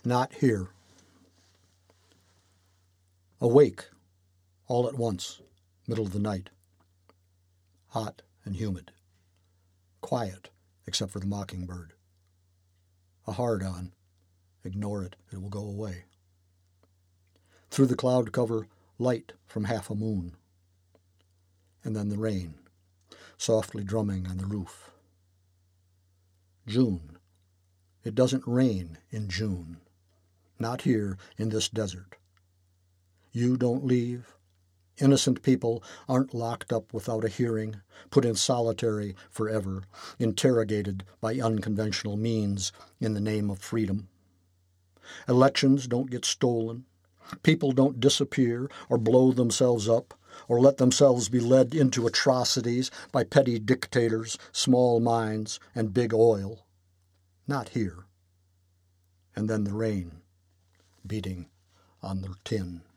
Not here. Awake, all at once, middle of the night. Hot and humid. Quiet, except for the mockingbird. A hard-on. Ignore it, it will go away. Through the cloud cover, light from half a moon. And then the rain, softly drumming on the roof. June. It doesn't rain in June. Not here in this desert. You don't leave. Innocent people aren't locked up without a hearing, put in solitary forever, interrogated by unconventional means in the name of freedom. Elections don't get stolen. People don't disappear or blow themselves up or let themselves be led into atrocities by petty dictators, small minds, and big oil. Not here. And then the rain, beating on the tin.